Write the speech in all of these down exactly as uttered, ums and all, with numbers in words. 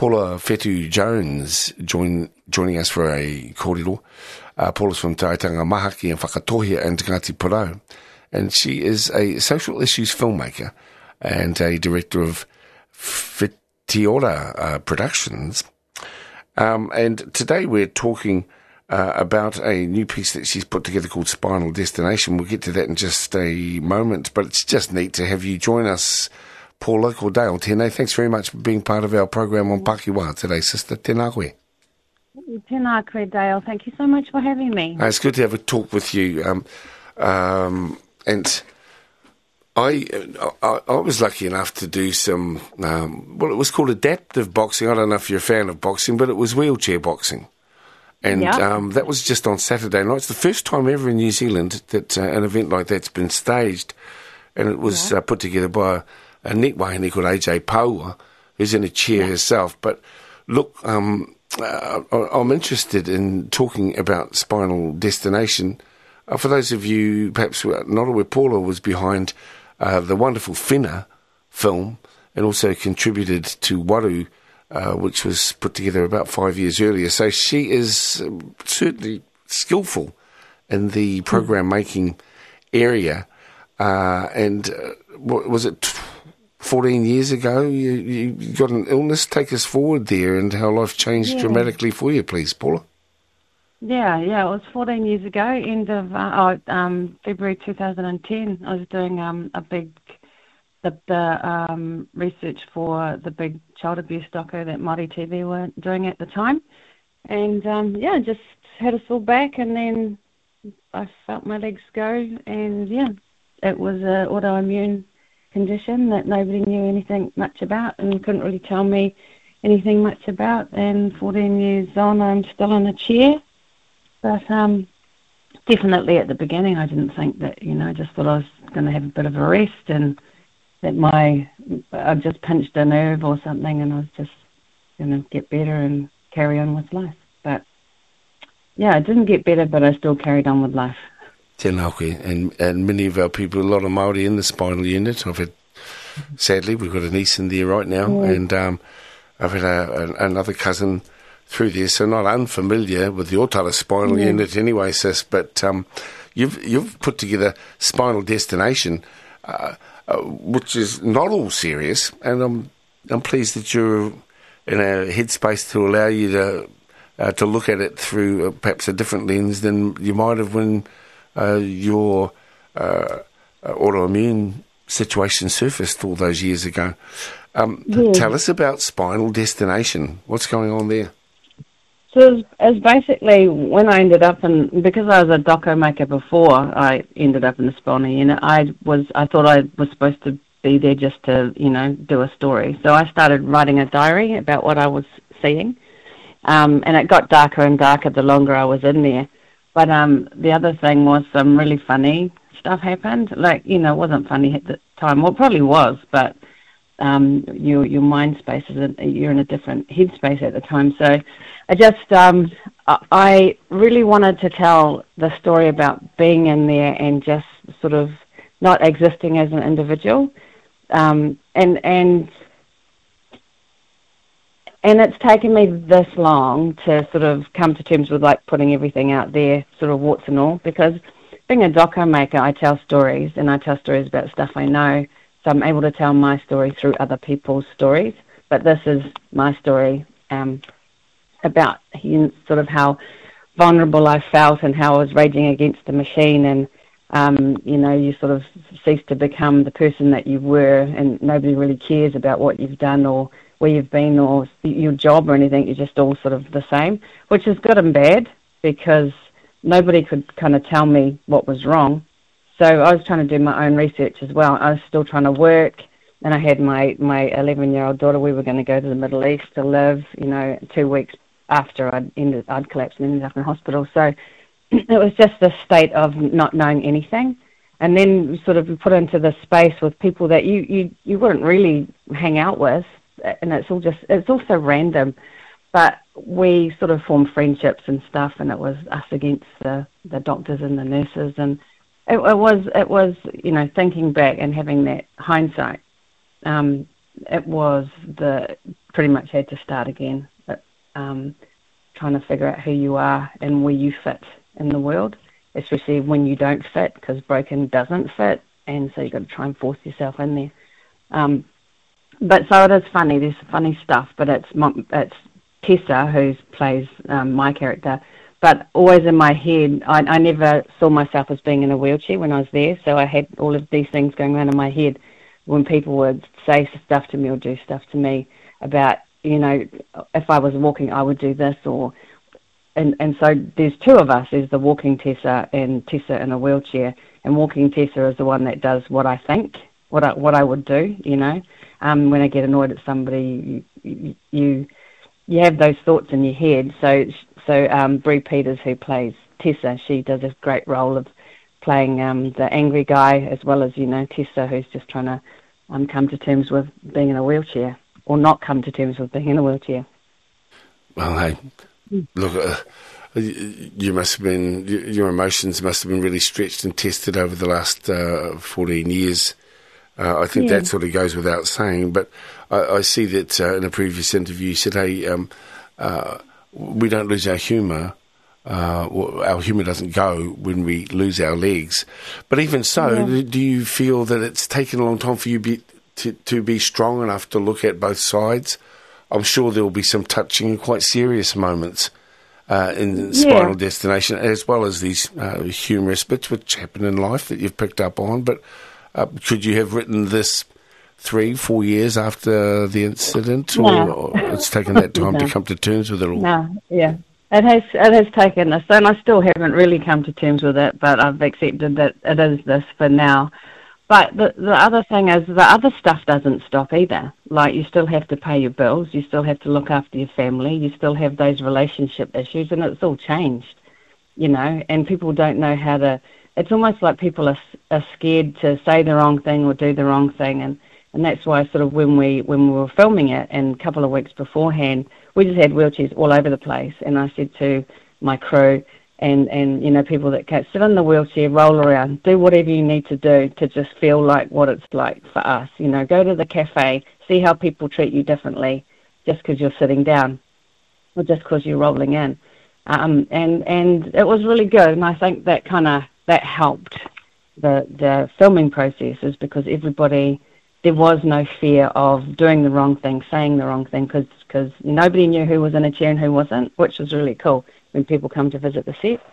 Paula Fetu-Jones join, joining us for a kōrero. Uh, Paula's from Taitanga Mahaki and Whakatohia and Ngāti Porou. And she is a social issues filmmaker and a director of Fitiora uh, Productions. Um, and today we're talking uh, about a new piece that she's put together called Spinal Destination. We'll get to that in just a moment, but it's just neat to have you join us, Paula Cordale. Tēnā, thanks very much for being part of our program on Pakiwa today, sister. Tēnā koe. Tēnā koe, Dale. Thank you so much for having me. Uh, it's good to have a talk with you. Um, um, and I, I I was lucky enough to do some, um, well, it was called adaptive boxing. I don't know if you're a fan of boxing, but it was wheelchair boxing. And yeah. um, that was just on Saturday night. It's the first time ever in New Zealand that uh, an event like that's been staged. And it was yeah. uh, put together by a, a neat wahine called A J Paua, who's in a chair yeah. herself. But look, um, uh, I'm interested in talking about Spinal Destination. Uh, for those of you perhaps who are not aware, Paula was behind uh, the wonderful Whina film and also contributed to Waru, uh, which was put together about five years earlier. So she is um, certainly skillful in the program making area. Uh, and uh, what was it, fourteen years ago, you, you got an illness? Take us forward there and how life changed yeah. dramatically for you, please, Paula. Yeah, yeah, it was fourteen years ago, end of uh, oh, um, February two thousand ten. I was doing um, a big, the, the um, research for the big child abuse doco that Māori T V were doing at the time. And um, yeah, just had a sore back and then I felt my legs go and yeah, it was an autoimmune condition that nobody knew anything much about and couldn't really tell me anything much about. And fourteen years on, I'm still in a chair. But um, definitely at the beginning, I didn't think that, you know, I just thought I was going to have a bit of a rest and that my, I just pinched a nerve or something and I was just going to get better and carry on with life. But yeah, it didn't get better, but I still carried on with life. Tēnā koe. And, and many of our people, a lot of Māori in the spinal unit. I've had, sadly, we've got a niece in there right now, yeah. and um, I've had a, a, another cousin through there, so not unfamiliar with the Otara spinal yeah. unit anyway, sis, but um, you've you've put together Spinal Destination, uh, uh, which is not all serious, and I'm I'm pleased that you're in a headspace to allow you to uh, to look at it through uh, perhaps a different lens than you might have when uh, your uh, autoimmune situation surfaced all those years ago. Um, yeah. Tell us about Spinal Destination. What's going on there? So as basically when I ended up in, because I was a doco maker before I ended up in the spinal unit, I was I thought I was supposed to be there just to, you know, do a story. So I started writing a diary about what I was seeing, um, and it got darker and darker the longer I was in there. But um, the other thing was some really funny stuff happened. Like, you know, it wasn't funny at the time. Well, it probably was, but um, your your mind space is in, you're in a different headspace at the time. So I just, um, I really wanted to tell the story about being in there and just sort of not existing as an individual. Um, and, and, and it's taken me this long to sort of come to terms with like putting everything out there, sort of warts and all, because being a doco maker, I tell stories and I tell stories about stuff I know. So I'm able to tell my story through other people's stories. But this is my story, um, about sort of how vulnerable I felt and how I was raging against the machine and, um, you know, you sort of cease to become the person that you were and nobody really cares about what you've done or where you've been or your job or anything. You're just all sort of the same, which is good and bad because nobody could kind of tell me what was wrong. So I was trying to do my own research as well. I was still trying to work. And I had my, my eleven-year-old daughter. We were going to go to the Middle East to live, you know, two weeks after I'd ended, I'd collapsed and ended up in hospital. So it was just this state of not knowing anything. And then sort of put into this space with people that you, you, you wouldn't really hang out with. And it's all just, it's all so random. But we sort of formed friendships and stuff, and it was us against the, the doctors and the nurses. And it, it was, it was, you know, thinking back and having that hindsight. Um, it was the pretty much had to start again, but, um, trying to figure out who you are and where you fit in the world, especially when you don't fit, because broken doesn't fit, and so you've got to try and force yourself in there. Um, but so it is funny. There's funny stuff, but it's it's Tessa who plays um, my character. But always in my head, I, I never saw myself as being in a wheelchair when I was there, so I had all of these things going around in my head when people would say stuff to me or do stuff to me about, you know, if I was walking, I would do this, or and and so there's two of us. There's the walking Tessa and Tessa in a wheelchair, and walking Tessa is the one that does what I think, what I what I would do, you know. Um, when I get annoyed at somebody, you you, you have those thoughts in your head. So so um, Brie Peters, who plays Tessa, she does a great role of playing um, the angry guy, as well as, you know, Tessa, who's just trying to um, come to terms with being in a wheelchair, or not come to terms with being in a wheelchair. Well, hey, look, uh, you must have been, your emotions must have been really stretched and tested over the last uh, fourteen years. Uh, I think yeah. that sort of goes without saying, but I, I see that uh, in a previous interview you said, hey, um, uh, we don't lose our humour. Uh, our humour doesn't go when we lose our legs. But even so, yeah. do you feel that it's taken a long time for you be, to, to be strong enough to look at both sides? I'm sure there will be some touching and quite serious moments uh, in yeah. Spinal Destination, as well as these uh, humorous bits which happen in life that you've picked up on. But uh, could you have written this three, four years after the incident, or, no. or it's taken that time no. to come to terms with it all? No, yeah. It has it has taken this, and I still haven't really come to terms with it, but I've accepted that it is this for now. But the the other thing is, the other stuff doesn't stop either. Like, you still have to pay your bills, you still have to look after your family, you still have those relationship issues, and it's all changed, you know, and people don't know how to, it's almost like people are, are scared to say the wrong thing or do the wrong thing, and, and that's why sort of when we, when we were filming it, and a couple of weeks beforehand, we just had wheelchairs all over the place, and I said to my crew and, and you know, people that can sit in the wheelchair, roll around, do whatever you need to do to just feel like what it's like for us. You know, go to the cafe, see how people treat you differently just because you're sitting down or just because you're rolling in. Um, and, and it was really good, and I think that kind of, that helped the, the filming processes, because everybody, there was no fear of doing the wrong thing, saying the wrong thing, because nobody knew who was in a chair and who wasn't, which was really cool when people come to visit the set.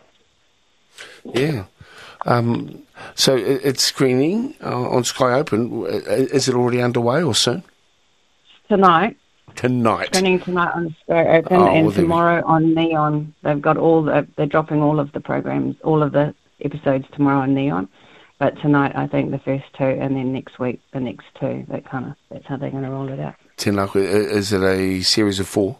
Yeah. Um, so it's screening uh, on Sky Open. Is it already underway or soon? Tonight. Tonight. Screening tonight on Sky Open, oh, and well, tomorrow on Neon. They've got all the, they're dropping all of the programs, all of the episodes tomorrow on Neon. But tonight, I think the first two, and then next week, the next two. That kind of, that's how they're going to roll it out. Tēnā koe. Is it a series of four?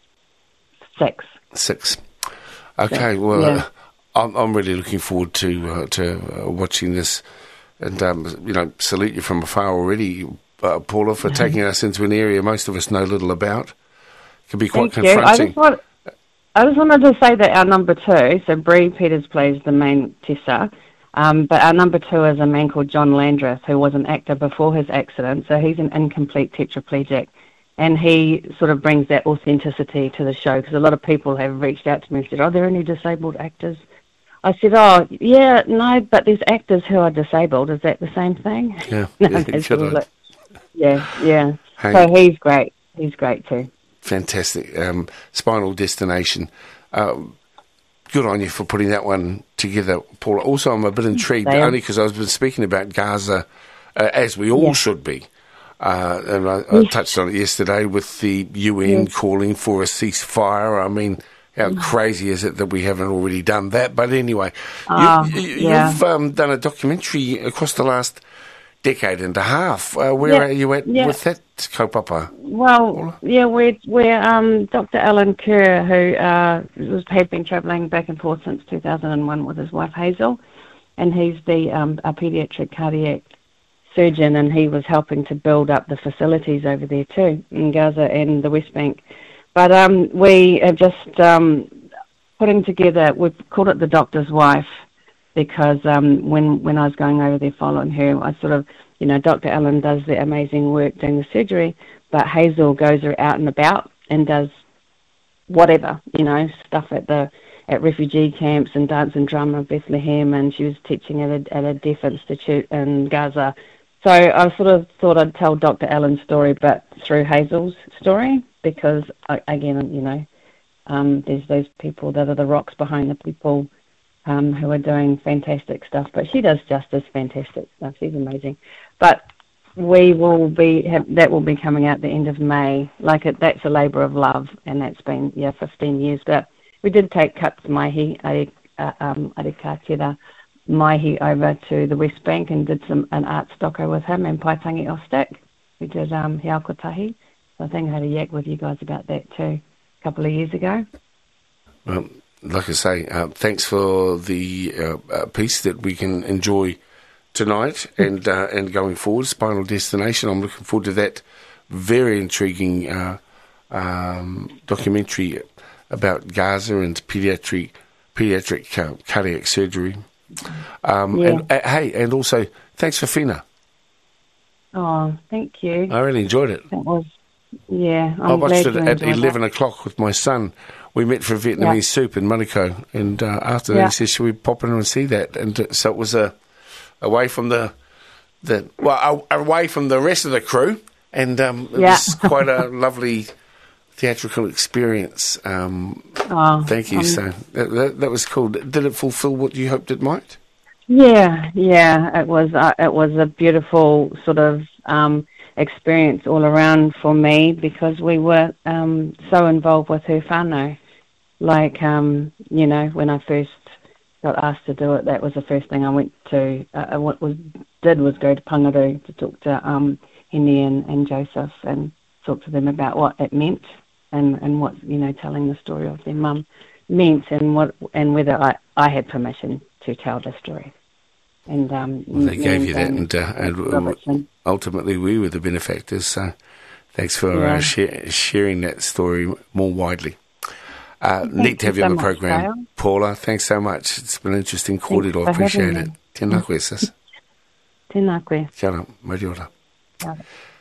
Six. Six. Okay, Six. well, yeah. uh, I'm, I'm really looking forward to uh, to uh, watching this, and um, you know, salute you from afar already, uh, Paula, for taking us into an area most of us know little about. It can be quite Thank confronting. You. I just want, I just wanted to say that our number two, so Brie Peters plays the main Tessa. Um, but our number two is a man called John Landreth, who was an actor before his accident, so he's an incomplete tetraplegic, and he sort of brings that authenticity to the show, because a lot of people have reached out to me and said, are there any disabled actors? I said, oh, yeah, no, but there's actors who are disabled. Is that the same thing? Yeah, no, yeah, like, yeah, yeah. Hey. So he's great. He's great too. Fantastic. Um, Spinal Destination. Um, Good on you for putting that one together, Paula. Also, I'm a bit intrigued, Damn. only because I've been speaking about Gaza, uh, as we all yeah. should be. Uh, and I, I touched on it yesterday with the U N yes. calling for a ceasefire. I mean, how mm. crazy is it that we haven't already done that? But anyway, uh, you, you, yeah. you've um, done a documentary across the last decade and a half. Uh, where yeah. are you at yeah. with that kaupapa? Well, Paula? yeah, we're, we're um, Doctor Alan Kerr, who uh, was, had been travelling back and forth since two thousand one with his wife Hazel, and he's the um, a paediatric cardiac surgeon, and he was helping to build up the facilities over there too, in Gaza and the West Bank. But um, we are just um, putting together, we've called it The Doctor's Wife, because um, when, when I was going over there following her, I sort of you know, Doctor Ellen does the amazing work doing the surgery, but Hazel goes out and about and does whatever, you know, stuff at the at refugee camps and dance and drama of Bethlehem, and she was teaching at a, at a deaf institute in Gaza. So I sort of thought I'd tell Doctor Ellen's story, but through Hazel's story, because, again, you know, um, there's those people that are the rocks behind the people um, who are doing fantastic stuff. But she does just as fantastic stuff. She's amazing. But we will be, have, that will be coming out the end of May. Like, it, that's a labour of love, and that's been, yeah, fifteen years. But we did take Cuts Mahi, uh, um, Arikatira Mahi over to the West Bank and did some an art stocker with him and Paitangi Ostak. We did um, He Ao Kotahi. So I think I had a yak with you guys about that too a couple of years ago. Well, like I say, uh, thanks for the uh, uh, piece that we can enjoy tonight and uh, and going forward. Spinal Destination. I'm looking forward to that very intriguing uh, um, documentary about Gaza and pediatric pediatric uh, cardiac surgery. Um, yeah. And uh, hey, and also thanks for Fina. Oh, thank you. I really enjoyed it. That was, yeah. I'm I watched glad it at you enjoyed eleven that. o'clock with my son. We met for Vietnamese Yeah. soup in Manukau, and uh, after that Yeah. he said, "Should we pop in and see that?" And uh, so it was uh, away from the the well uh, away from the rest of the crew, and um, it Yeah. was quite a lovely theatrical experience. Um, Oh, thank you. um, so that, that, that was cool. Did it fulfil what you hoped it might? Yeah, yeah. It was. Uh, it was a beautiful sort of um, experience all around for me because we were um, so involved with her whānau. Like, um, you know, when I first got asked to do it, that was the first thing I went to. Uh, what was did was go to Pangaru to talk to um, Henny and, and Joseph and talk to them about what it meant. And, and what, you know, telling the story of their mum meant and what and whether I, I had permission to tell the story. And um, Well, they gave you that, and, and, uh, and Robertson. ultimately we were the benefactors. So thanks for Yeah. uh, share, sharing that story more widely. Uh, neat to have you you on so the much, program. Dale. Paula, thanks so much. It's been interesting. Kōrero, for I appreciate having it. Tēnā koe, sis. Tēnā koe. Kia ora, mai ora. Kia ora.